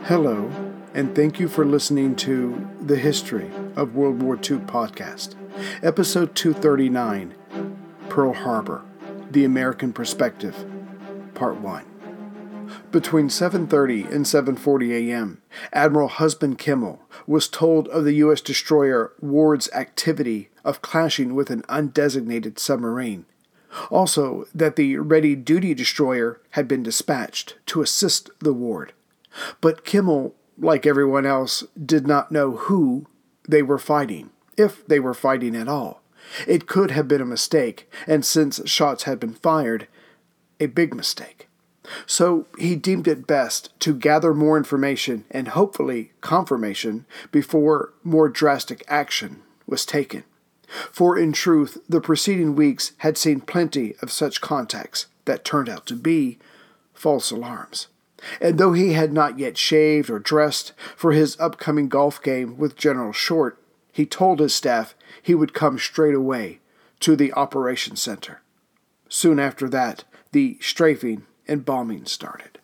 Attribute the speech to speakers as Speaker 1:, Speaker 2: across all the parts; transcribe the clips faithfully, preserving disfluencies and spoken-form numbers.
Speaker 1: Hello, and thank you for listening to the History of World War Two podcast, episode two thirty-nine, Pearl Harbor, The American Perspective, part one. Between seven thirty and seven forty a.m., Admiral Husband Kimmel was told of the U S destroyer Ward's activity of clashing with an undesignated submarine. Also, that the ready-duty destroyer had been dispatched to assist the Ward. But Kimmel, like everyone else, did not know who they were fighting, if they were fighting at all. It could have been a mistake, and since shots had been fired, a big mistake. So he deemed it best to gather more information and hopefully confirmation before more drastic action was taken. For in truth, the preceding weeks had seen plenty of such contacts that turned out to be false alarms. And though he had not yet shaved or dressed for his upcoming golf game with General Short, he told his staff he would come straight away to the operations center. Soon after that, the strafing and bombing started.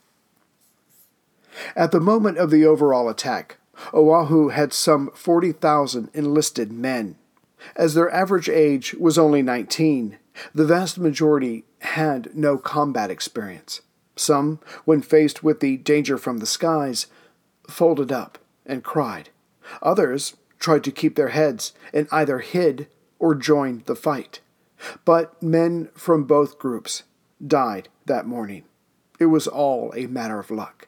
Speaker 1: At the moment of the overall attack, Oahu had some forty thousand enlisted men. As their average age was only nineteen, the vast majority had no combat experience. Some, when faced with the danger from the skies, folded up and cried. Others tried to keep their heads and either hid or joined the fight. But men from both groups died that morning. It was all a matter of luck.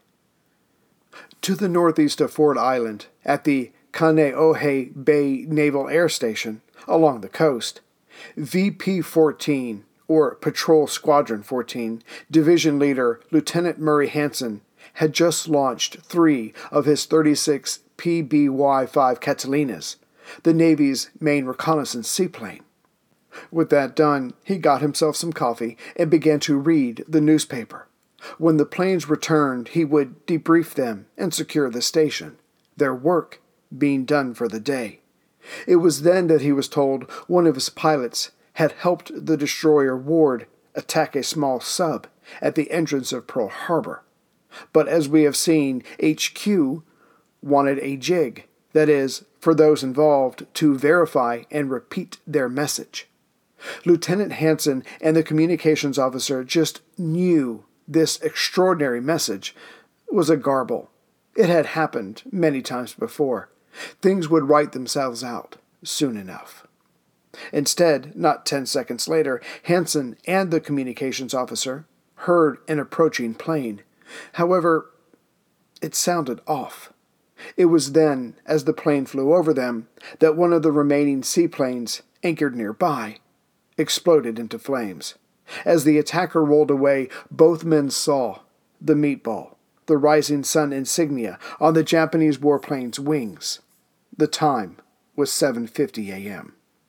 Speaker 1: To the northeast of Ford Island, at the Kaneohe Bay Naval Air Station, along the coast, V P fourteen, or Patrol Squadron fourteen, Division Leader Lieutenant Murray Hansen had just launched three of his thirty-six P B Y five Catalinas, the Navy's main reconnaissance seaplane. With that done, he got himself some coffee and began to read the newspaper. When the planes returned, he would debrief them and secure the station, their work being done for the day. It was then that he was told one of his pilots had helped the destroyer Ward attack a small sub at the entrance of Pearl Harbor. But as we have seen, H Q wanted a jig, that is, for those involved to verify and repeat their message. Lieutenant Hansen and the communications officer just knew this extraordinary message was a garble. It had happened many times before. Things would write themselves out soon enough. Instead, not ten seconds later, Hansen and the communications officer heard an approaching plane. However, it sounded off. It was then, as the plane flew over them, that one of the remaining seaplanes, anchored nearby, exploded into flames. As the attacker rolled away, both men saw the meatball, the rising sun insignia on the Japanese warplane's wings. The time was seven fifty a.m.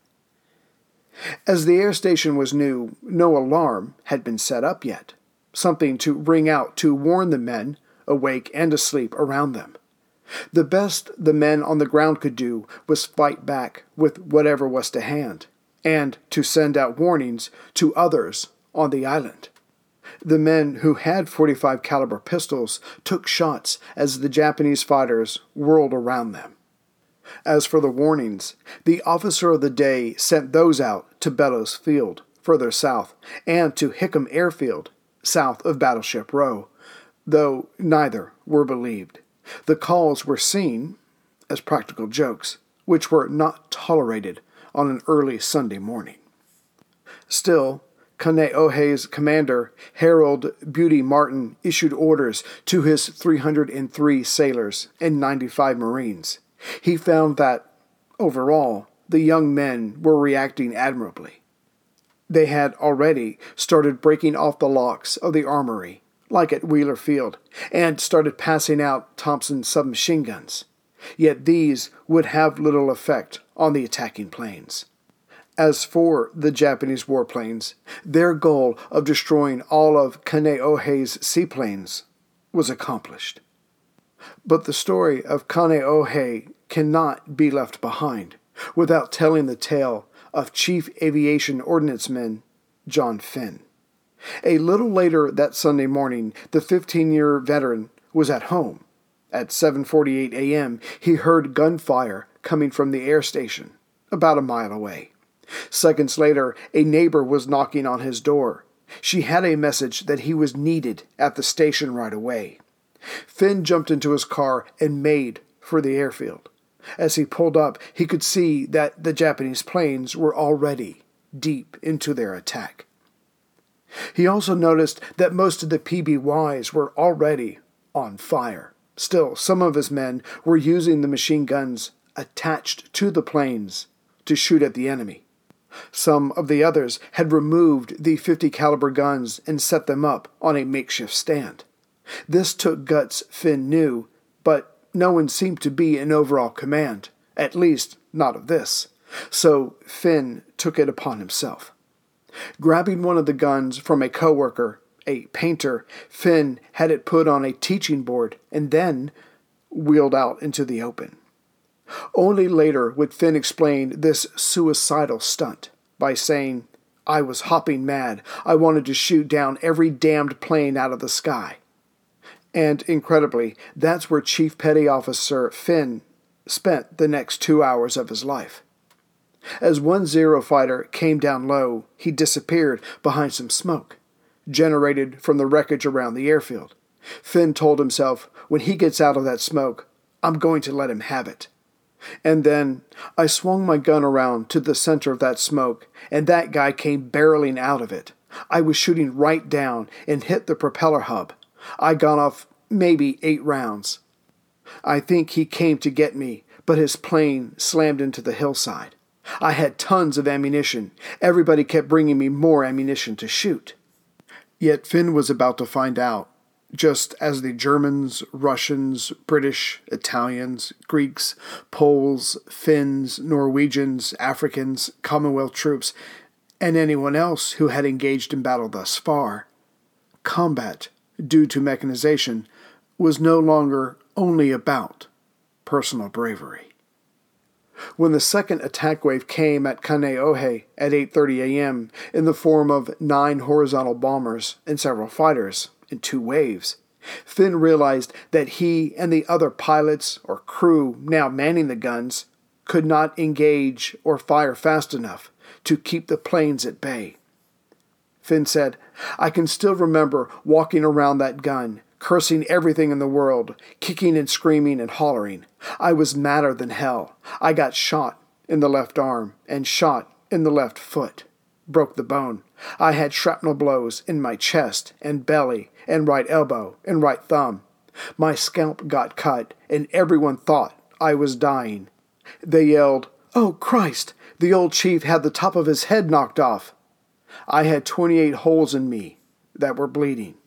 Speaker 1: As the air station was new, no alarm had been set up yet, something to ring out to warn the men, awake and asleep, around them. The best the men on the ground could do was fight back with whatever was to hand, and to send out warnings to others on the island. The men who had forty-five caliber pistols took shots as the Japanese fighters whirled around them. As for the warnings, the officer of the day sent those out to Bellows Field, further south, and to Hickam Airfield, south of Battleship Row, though neither were believed. The calls were seen as practical jokes, which were not tolerated on an early Sunday morning. Still, Kaneohe's commander, Harold Beauty Martin, issued orders to his three hundred three sailors and ninety-five Marines. He found that, overall, the young men were reacting admirably. They had already started breaking off the locks of the armory, like at Wheeler Field, and started passing out Thompson submachine guns. Yet these would have little effect on the attacking planes. As for the Japanese warplanes, their goal of destroying all of Kaneohe's seaplanes was accomplished. But the story of Kaneohe cannot be left behind without telling the tale of Chief Aviation Ordnanceman John Finn. A little later that Sunday morning, the fifteen-year veteran was at home At seven forty-eight a.m., he heard gunfire coming from the air station, about a mile away. Seconds later, a neighbor was knocking on his door. She had a message that he was needed at the station right away. Finn jumped into his car and made for the airfield. As he pulled up, he could see that the Japanese planes were already deep into their attack. He also noticed that most of the P B Ys were already on fire. Still, some of his men were using the machine guns attached to the planes to shoot at the enemy. Some of the others had removed the fifty caliber guns and set them up on a makeshift stand. This took guts, Finn knew, but no one seemed to be in overall command, at least not of this. So Finn took it upon himself. Grabbing one of the guns from a coworker, a painter, Finn had it put on a teaching board and then wheeled out into the open. Only later would Finn explain this suicidal stunt by saying, "I was hopping mad. I wanted to shoot down every damned plane out of the sky." And incredibly, that's where Chief Petty Officer Finn spent the next two hours of his life. As one Zero fighter came down low, he disappeared behind some smoke, generated from the wreckage around the airfield. Finn told himself, when he gets out of that smoke, I'm going to let him have it. And then I swung my gun around to the center of that smoke, and that guy came barreling out of it. I was shooting right down and hit the propeller hub. I got off maybe eight rounds. I think he came to get me, but his plane slammed into the hillside. I had tons of ammunition. Everybody kept bringing me more ammunition to shoot. Yet Finn was about to find out, just as the Germans, Russians, British, Italians, Greeks, Poles, Finns, Norwegians, Africans, Commonwealth troops, and anyone else who had engaged in battle thus far, combat, due to mechanization, was no longer only about personal bravery. When the second attack wave came at Kaneohe at eight thirty a.m. in the form of nine horizontal bombers and several fighters in two waves, Finn realized that he and the other pilots or crew now manning the guns could not engage or fire fast enough to keep the planes at bay. Finn said, I can still remember walking around that gun, cursing everything in the world, kicking and screaming and hollering. I was madder than hell. I got shot in the left arm and shot in the left foot. Broke the bone. I had shrapnel blows in my chest and belly and right elbow and right thumb. My scalp got cut and everyone thought I was dying. They yelled, "Oh, Christ! The old chief had the top of his head knocked off." I had twenty-eight holes in me that were bleeding.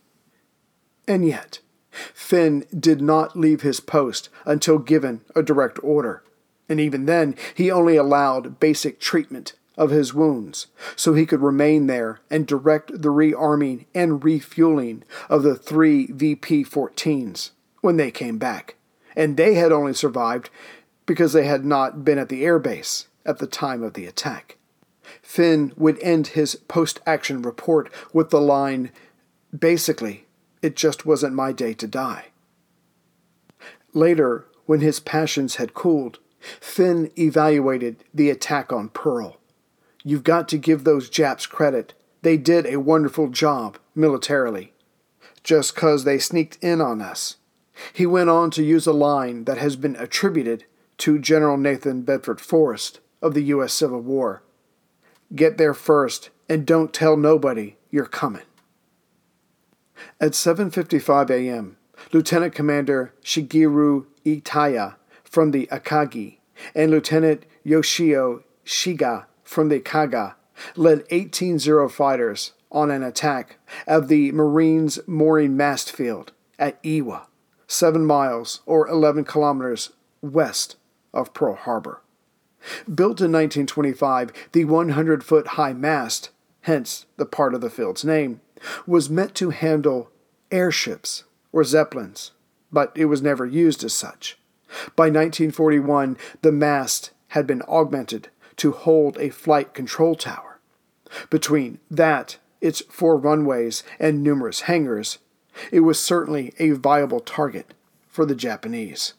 Speaker 1: And yet, Finn did not leave his post until given a direct order. And even then, he only allowed basic treatment of his wounds, so he could remain there and direct the rearming and refueling of the three V P fourteens when they came back. And they had only survived because they had not been at the airbase at the time of the attack. Finn would end his post-action report with the line, basically, it just wasn't my day to die. Later, when his passions had cooled, Finn evaluated the attack on Pearl. You've got to give those Japs credit. They did a wonderful job militarily. Just 'cause they sneaked in on us. He went on to use a line that has been attributed to General Nathan Bedford Forrest of the U S Civil War. Get there first and don't tell nobody you're coming. At seven fifty-five a.m., Lieutenant Commander Shigeru Itaya from the Akagi and Lieutenant Yoshio Shiga from the Kaga led eighteen Zero fighters on an attack of the Marines' mooring mast field at Iwa, seven miles or eleven kilometers west of Pearl Harbor. Built in nineteen twenty-five, the one hundred foot high mast, hence the part of the field's name, was meant to handle airships or zeppelins, but it was never used as such. By nineteen forty-one, the mast had been augmented to hold a flight control tower. Between that, its four runways, and numerous hangars, it was certainly a viable target for the Japanese.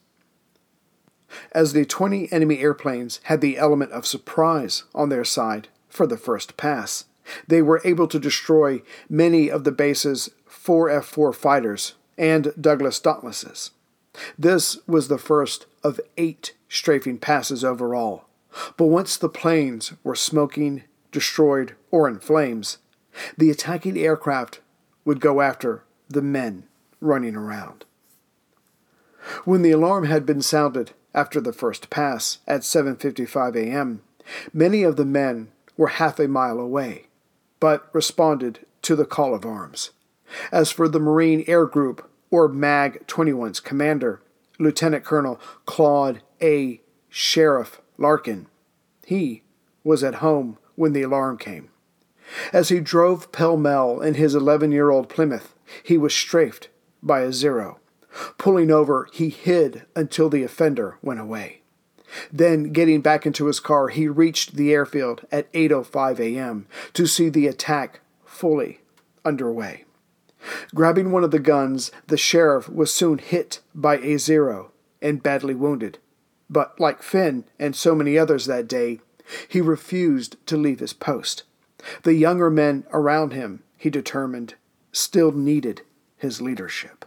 Speaker 1: As the twenty enemy airplanes had the element of surprise on their side for the first pass, they were able to destroy many of the base's four F four fighters and Douglas Dauntlesses. This was the first of eight strafing passes overall, but once the planes were smoking, destroyed, or in flames, the attacking aircraft would go after the men running around. When the alarm had been sounded after the first pass at seven fifty-five a.m., many of the men were half a mile away, but responded to the call of arms. As for the Marine Air Group, or MAG twenty-one's commander, Lieutenant Colonel Claude A. Sheriff Larkin, he was at home when the alarm came. As he drove pell-mell in his eleven-year-old Plymouth, he was strafed by a Zero. Pulling over, he hid until the offender went away. Then, getting back into his car, he reached the airfield at eight oh five a.m. to see the attack fully underway. Grabbing one of the guns, the sheriff was soon hit by a Zero and badly wounded. But like Finn and so many others that day, he refused to leave his post. The younger men around him, he determined, still needed his leadership.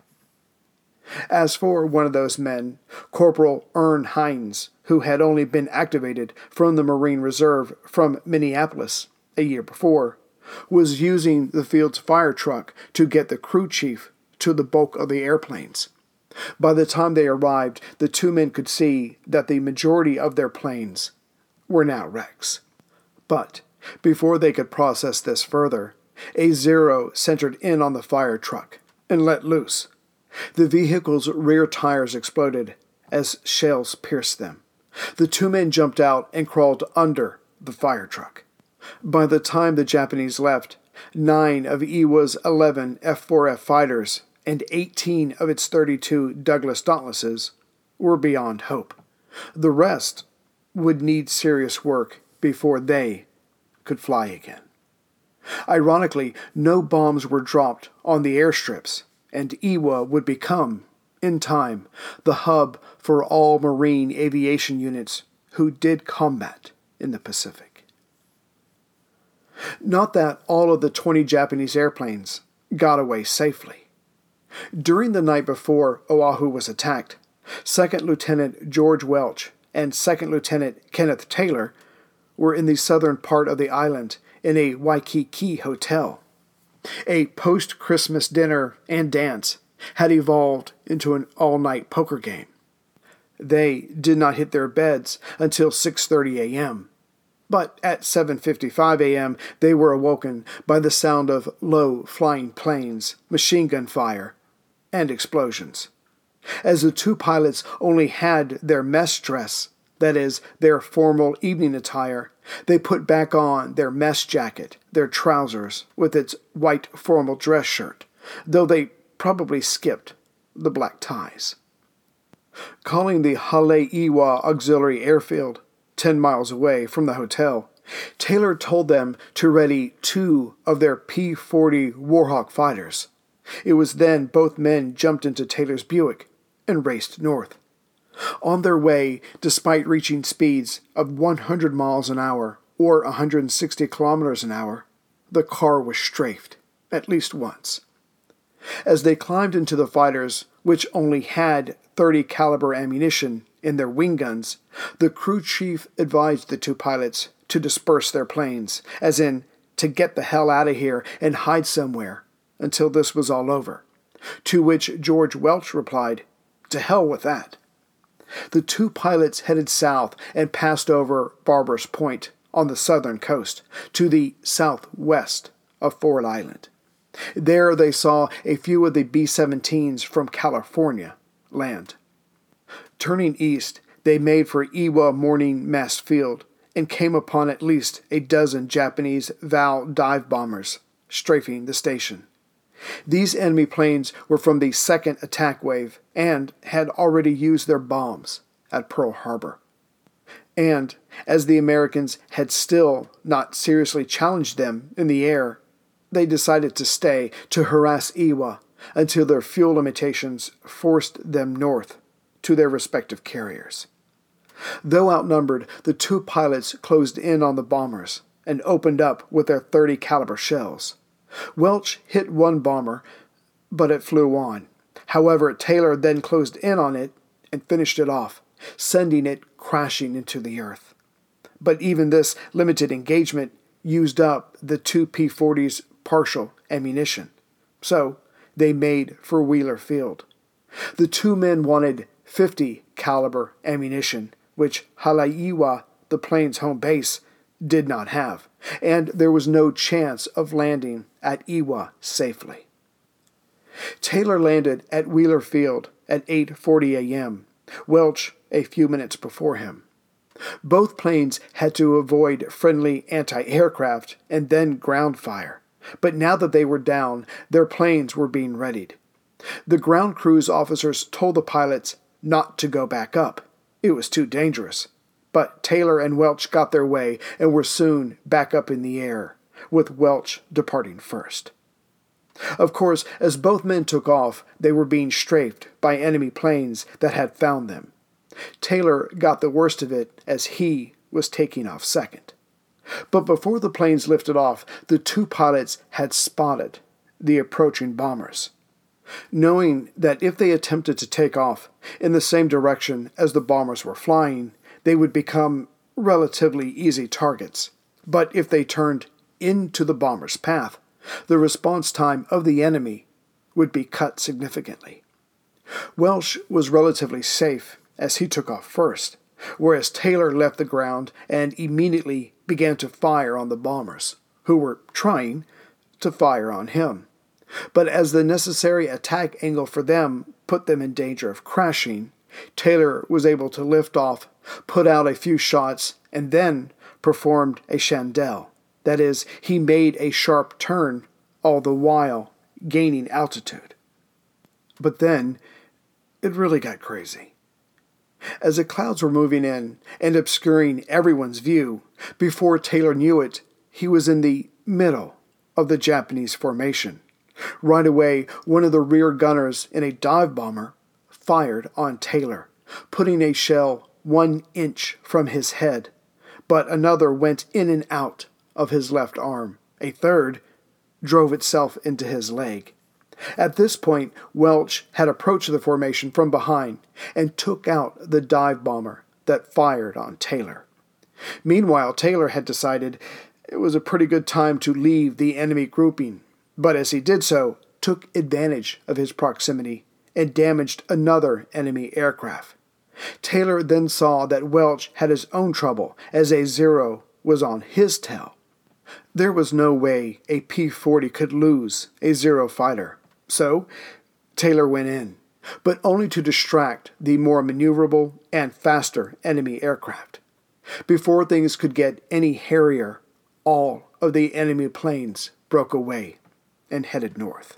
Speaker 1: As for one of those men, Corporal Ern Hines, who had only been activated from the Marine Reserve from Minneapolis a year before, was using the field's fire truck to get the crew chief to the bulk of the airplanes. By the time they arrived, the two men could see that the majority of their planes were now wrecks. But before they could process this further, a Zero centered in on the fire truck and let loose. The vehicle's rear tires exploded as shells pierced them. The two men jumped out and crawled under the fire truck. By the time the Japanese left, nine of Iwa's eleven F four F fighters and eighteen of its thirty-two Douglas Dauntlesses were beyond hope. The rest would need serious work before they could fly again. Ironically, no bombs were dropped on the airstrips, and Iwa would become, in time, the hub for all Marine aviation units who did combat in the Pacific. Not that all of the twenty Japanese airplanes got away safely. During the night before Oahu was attacked, Second Lieutenant George Welch and Second Lieutenant Kenneth Taylor were in the southern part of the island in a Waikiki hotel. A post-Christmas dinner and dance had evolved into an all-night poker game. They did not hit their beds until six thirty a.m., but at seven fifty-five a.m. they were awoken by the sound of low-flying planes, machine gun fire, and explosions. As the two pilots only had their mess dress, that is, their formal evening attire, they put back on their mess jacket, their trousers, with its white formal dress shirt, though they probably skipped the black ties. Calling the Haleiwa Auxiliary Airfield, ten miles away from the hotel, Taylor told them to ready two of their P forty Warhawk fighters. It was then both men jumped into Taylor's Buick and raced north. On their way, despite reaching speeds of one hundred miles an hour or one hundred sixty kilometers an hour, the car was strafed at least once. As they climbed into the fighters, which only had thirty caliber ammunition in their wing guns, the crew chief advised the two pilots to disperse their planes, as in, to get the hell out of here and hide somewhere until this was all over, to which George Welch replied, "To hell with that." The two pilots headed south and passed over Barber's Point on the southern coast to the southwest of Ford Island. There they saw a few of the B seventeens from California land. Turning east, they made for Iwa Morning Mast Field and came upon at least a dozen Japanese V A L dive bombers strafing the station. These enemy planes were from the second attack wave and had already used their bombs at Pearl Harbor. And, as the Americans had still not seriously challenged them in the air, they decided to stay to harass Iwa until their fuel limitations forced them north to their respective carriers. Though outnumbered, the two pilots closed in on the bombers and opened up with their thirty caliber shells. Welch hit one bomber, but it flew on. However, Taylor then closed in on it and finished it off, sending it crashing into the earth. But even this limited engagement used up the two P forty's partial ammunition, so they made for Wheeler Field. The two men wanted fifty caliber ammunition, which Haleiwa, the plane's home base, did not have, and there was no chance of landing at Iwa safely. Taylor landed at Wheeler Field at eight forty a.m., Welch a few minutes before him. Both planes had to avoid friendly anti-aircraft and then ground fire, but now that they were down, their planes were being readied. The ground crews officers told the pilots not to go back up. It was too dangerous. But Taylor and Welch got their way and were soon back up in the air, with Welch departing first. Of course, as both men took off, they were being strafed by enemy planes that had found them. Taylor got the worst of it as he was taking off second. But before the planes lifted off, the two pilots had spotted the approaching bombers. Knowing that if they attempted to take off in the same direction as the bombers were flying, they would become relatively easy targets. But if they turned into the bomber's path, the response time of the enemy would be cut significantly. Welch was relatively safe as he took off first, whereas Taylor left the ground and immediately began to fire on the bombers, who were trying to fire on him. But as the necessary attack angle for them put them in danger of crashing, Taylor was able to lift off, put out a few shots, and then performed a chandelle. That is, he made a sharp turn, all the while gaining altitude. But then, it really got crazy. As the clouds were moving in and obscuring everyone's view, before Taylor knew it, he was in the middle of the Japanese formation. Right away, one of the rear gunners in a dive bomber fired on Taylor, putting a shell one inch from his head, but another went in and out of his left arm. A third drove itself into his leg. At this point, Welch had approached the formation from behind and took out the dive bomber that fired on Taylor. Meanwhile, Taylor had decided it was a pretty good time to leave the enemy grouping, but as he did so, took advantage of his proximity and damaged another enemy aircraft. Taylor then saw that Welch had his own trouble as a Zero was on his tail. There was no way a P forty could lose a Zero fighter, so Taylor went in, but only to distract the more maneuverable and faster enemy aircraft. Before things could get any hairier, all of the enemy planes broke away and headed north.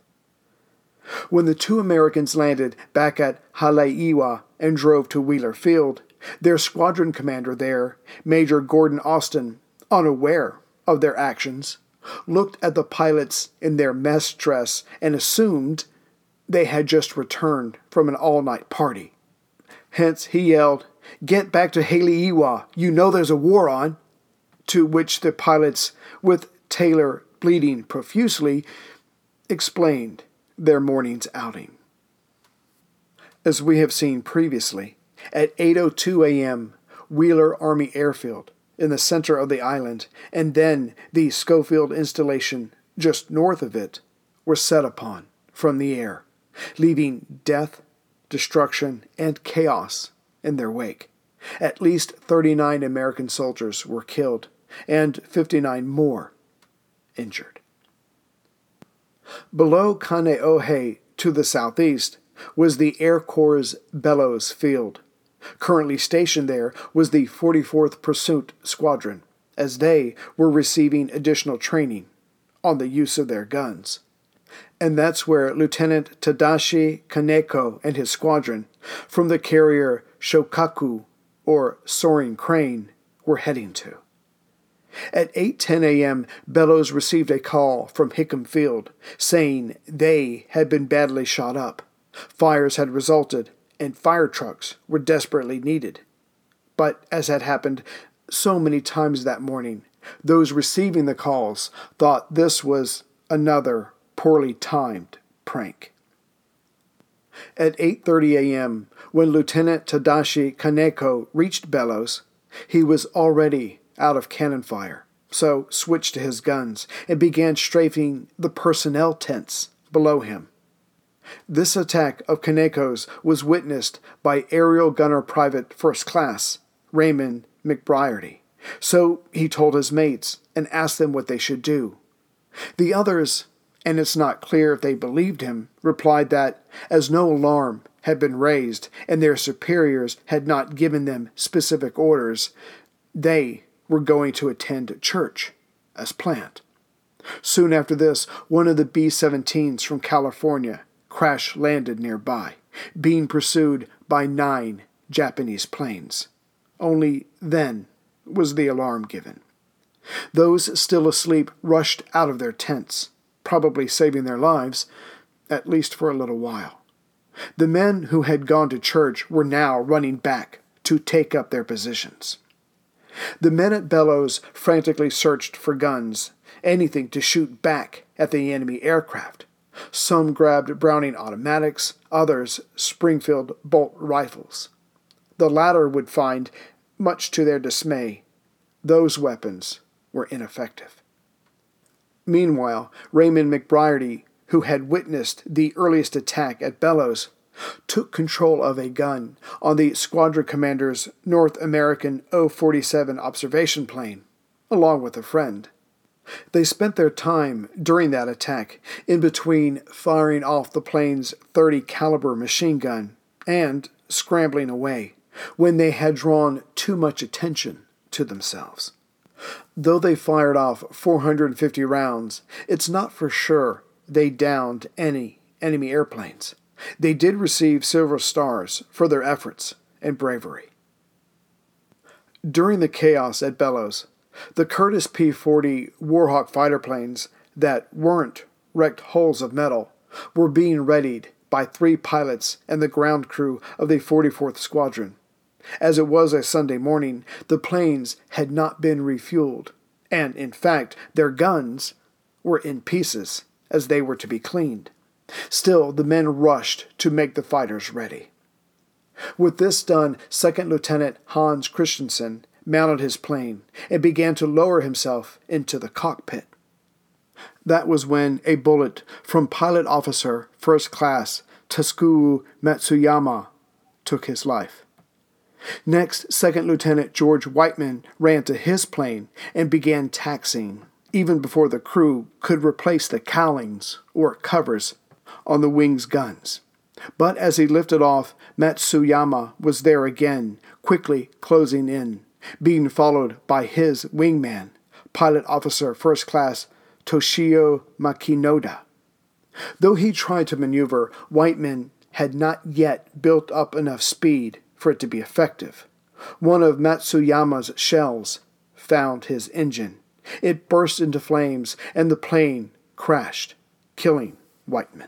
Speaker 1: When the two Americans landed back at Haleiwa and drove to Wheeler Field, their squadron commander there, Major Gordon Austin, unaware of their actions, looked at the pilots in their mess dress and assumed they had just returned from an all-night party. Hence he yelled, "Get back to Haleiwa, you know there's a war on," to which the pilots, with Taylor bleeding profusely, explained their morning's outing. As we have seen previously, at eight oh two a.m., Wheeler Army Airfield in the center of the island, and then the Schofield installation just north of it, were set upon from the air, leaving death, destruction, and chaos in their wake. At least thirty-nine American soldiers were killed, and fifty-nine more injured. Below Kaneohe to the southeast was the Air Corps' Bellows Field. Currently stationed there was the forty-fourth Pursuit Squadron, as they were receiving additional training on the use of their guns. And that's where Lieutenant Tadashi Kaneko and his squadron from the carrier Shokaku, or Soaring Crane, were heading to. At eight ten a.m., Bellows received a call from Hickam Field saying they had been badly shot up. Fires had resulted, and fire trucks were desperately needed. But as had happened so many times that morning, those receiving the calls thought this was another poorly timed prank. At eight thirty a.m., when Lieutenant Tadashi Kaneko reached Bellows, he was already out of cannon fire, so switched to his guns and began strafing the personnel tents below him. This attack of Kaneko's was witnessed by Aerial Gunner Private First Class Raymond McBriarty, so he told his mates and asked them what they should do. The others, and it's not clear if they believed him, replied that, as no alarm had been raised and their superiors had not given them specific orders, they were going to attend church as planned. Soon after this, one of the B seventeens from California crash-landed nearby, being pursued by nine Japanese planes. Only then was the alarm given. Those still asleep rushed out of their tents, probably saving their lives, at least for a little while. The men who had gone to church were now running back to take up their positions. The men at Bellows frantically searched for guns, anything to shoot back at the enemy aircraft. Some grabbed Browning automatics, others Springfield bolt rifles. The latter would find, much to their dismay, those weapons were ineffective. Meanwhile, Raymond McBriarty, who had witnessed the earliest attack at Bellows, took control of a gun on the squadron commander's North American O forty-seven observation plane, along with a friend. They spent their time during that attack in between firing off the plane's thirty caliber machine gun and scrambling away when they had drawn too much attention to themselves. Though they fired off four hundred fifty rounds, it's not for sure they downed any enemy airplanes. They did receive silver stars for their efforts and bravery. During the chaos at Bellows, the Curtiss P forty Warhawk fighter planes that weren't wrecked hulls of metal were being readied by three pilots and the ground crew of the forty-fourth Squadron. As it was a Sunday morning, the planes had not been refueled, and, in fact, their guns were in pieces as they were to be cleaned. Still, the men rushed to make the fighters ready. With this done, Second Lieutenant Hans Christensen mounted his plane and began to lower himself into the cockpit. That was when a bullet from Pilot Officer First Class Tasuku Matsuyama took his life. Next, Second Lieutenant George Whiteman ran to his plane and began taxiing, even before the crew could replace the cowlings or covers on the wing's guns. But as he lifted off, Matsuyama was there again, quickly closing in, being followed by his wingman, Pilot Officer First Class Toshio Makinoda. Though he tried to maneuver, Whiteman had not yet built up enough speed for it to be effective. One of Matsuyama's shells found his engine. It burst into flames, and the plane crashed, killing Whiteman.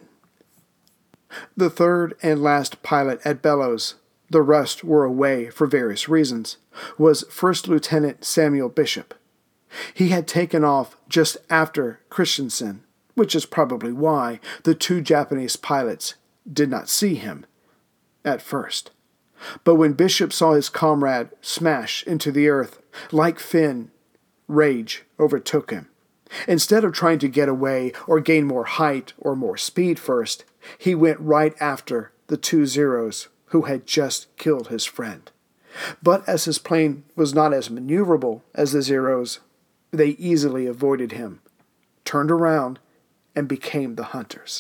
Speaker 1: The third and last pilot at Bellows, the rest were away for various reasons, was First Lieutenant Samuel Bishop. He had taken off just after Christensen, which is probably why the two Japanese pilots did not see him at first. But when Bishop saw his comrade smash into the earth, like Finn, rage overtook him. Instead of trying to get away or gain more height or more speed first, he went right after the two Zeros who had just killed his friend. But as his plane was not as maneuverable as the Zeros, they easily avoided him, turned around, and became the hunters.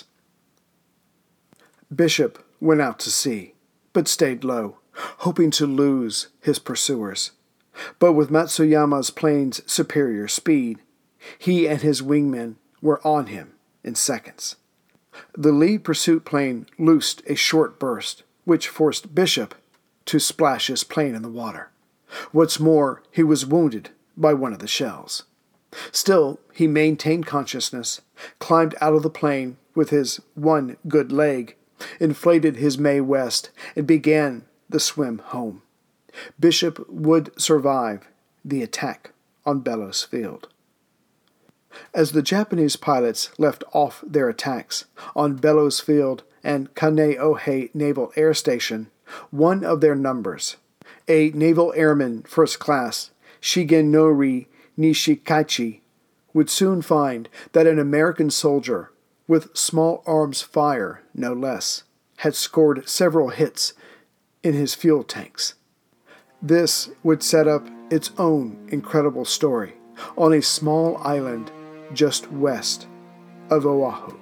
Speaker 1: Bishop went out to sea, but stayed low, hoping to lose his pursuers. But with Matsuyama's plane's superior speed, he and his wingmen were on him in seconds. The lead pursuit plane loosed a short burst, which forced Bishop to splash his plane in the water. What's more, he was wounded by one of the shells. Still, he maintained consciousness, climbed out of the plane with his one good leg, inflated his Mae West, and began the swim home. Bishop would survive the attack on Bellows Field. As the Japanese pilots left off their attacks on Bellows Field and Kaneohe Naval Air Station, one of their numbers, a naval airman first class, Shigenori Nishikachi, would soon find that an American soldier, with small arms fire no less, had scored several hits in his fuel tanks. This would set up its own incredible story on a small island just west of Oahu.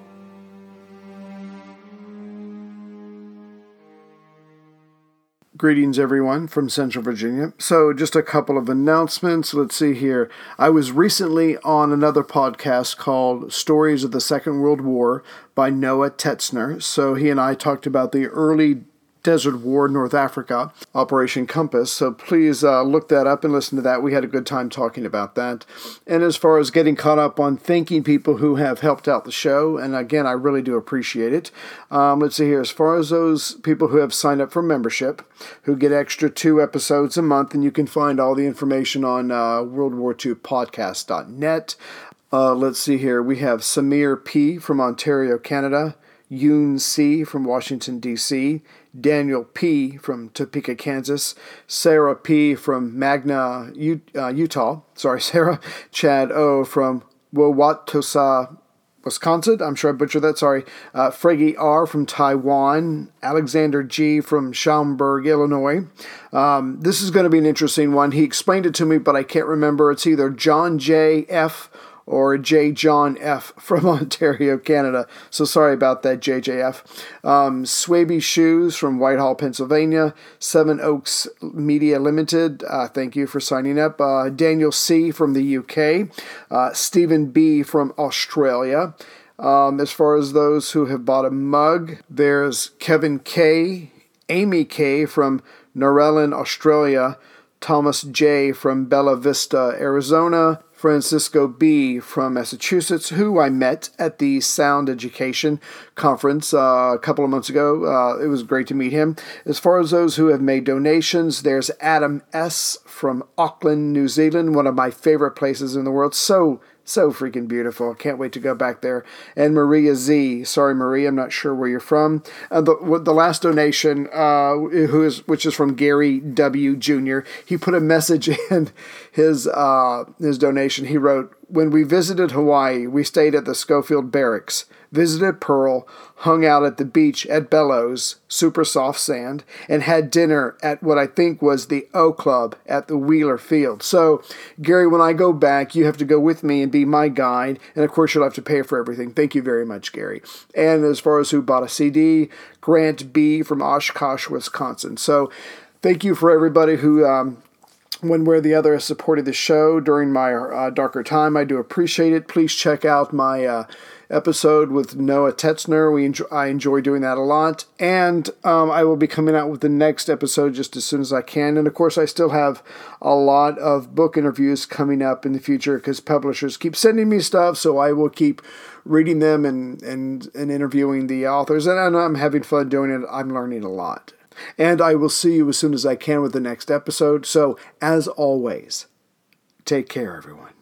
Speaker 1: Greetings, everyone, from Central Virginia. So just a couple of announcements. Let's see here. I was recently on another podcast called Stories of the Second World War by Noah Tetzner. So he and I talked about the early Desert War, North Africa, Operation Compass. So please uh, look that up and listen to that. We had a good time talking about that. And as far as getting caught up on thanking people who have helped out the show, and again, I really do appreciate it. Um, let's see here. As far as those people who have signed up for membership, who get extra two episodes a month, and you can find all the information on uh, World War Two podcast dot net. Uh, let's see here. We have Samir P. from Ontario, Canada. Yoon C. from Washington, D C, Daniel P. from Topeka, Kansas, Sarah P. from Magna, U- uh, Utah, sorry, Sarah, Chad O. from Wauwatosa, Wisconsin, I'm sure I butchered that, sorry, uh, Fregi R. from Taiwan, Alexander G. from Schaumburg, Illinois. Um, this is going to be an interesting one. He explained it to me, but I can't remember. It's either John J. F., or J. John F. from Ontario, Canada. So sorry about that, J J F. Um, Swaby Shoes from Whitehall, Pennsylvania. Seven Oaks Media Limited. Uh, thank you for signing up. Uh, Daniel C. from the U K. Uh, Stephen B. from Australia. Um, as far as those who have bought a mug, there's Kevin K., Amy K. from Norellan, Australia. Thomas J. from Bella Vista, Arizona. Francisco B. from Massachusetts, who I met at the Sound Education Conference uh, a couple of months ago. Uh, it was great to meet him. As far as those who have made donations, there's Adam S. from Auckland, New Zealand, one of my favorite places in the world. So So freaking beautiful. Can't wait to go back there. And Maria Z. Sorry, Maria, I'm not sure where you're from. Uh, the, the last donation, uh, who is which is from Gary W. Junior He put a message in his uh, his donation. He wrote, "When we visited Hawaii, we stayed at the Schofield Barracks, visited Pearl, hung out at the beach at Bellows, super soft sand, and had dinner at what I think was the O Club at the Wheeler Field." So, Gary, when I go back, you have to go with me and be my guide. And, of course, you'll have to pay for everything. Thank you very much, Gary. And as far as who bought a C D, Grant B. from Oshkosh, Wisconsin. So, thank you for everybody who... Um, one way or the other has supported the show during my uh, darker time. I do appreciate it. Please check out my uh, episode with Noah Tetzner. We enjoy, I enjoy doing that a lot. And um, I will be coming out with the next episode just as soon as I can. And of course, I still have a lot of book interviews coming up in the future because publishers keep sending me stuff. So I will keep reading them and, and, and interviewing the authors. And I'm having fun doing it. I'm learning a lot. And I will see you as soon as I can with the next episode. So, as always, take care, everyone.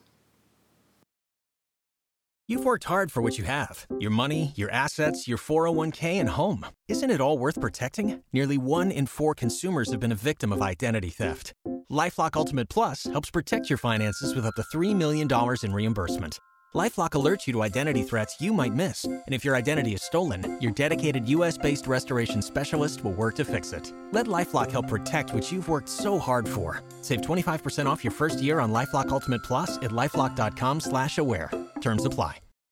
Speaker 2: You've worked hard for what you have. Your money, your assets, your four oh one k, and home. Isn't it all worth protecting? Nearly one in four consumers have been a victim of identity theft. LifeLock Ultimate Plus helps protect your finances with up to three million dollars in reimbursement. LifeLock alerts you to identity threats you might miss. And if your identity is stolen, your dedicated U S based restoration specialist will work to fix it. Let LifeLock help protect what you've worked so hard for. Save twenty-five percent off your first year on LifeLock Ultimate Plus at LifeLock.com slash aware. Terms apply.